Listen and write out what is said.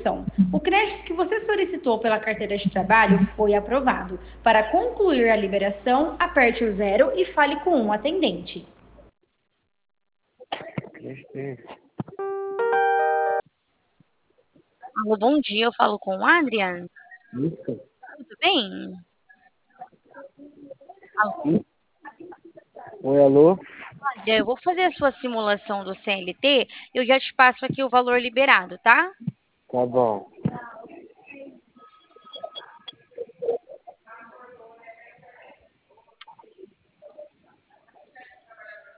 opção. O crédito que você solicitou pela carteira de trabalho foi aprovado. Para concluir a liberação, aperte o 0 e fale com um atendente. Alô, bom dia, eu falo com o Adrian. Isso. Tudo bem? Oi, alô? Adrian, eu vou fazer a sua simulação do CLT, eu já te passo aqui o valor liberado, tá? Tá bom.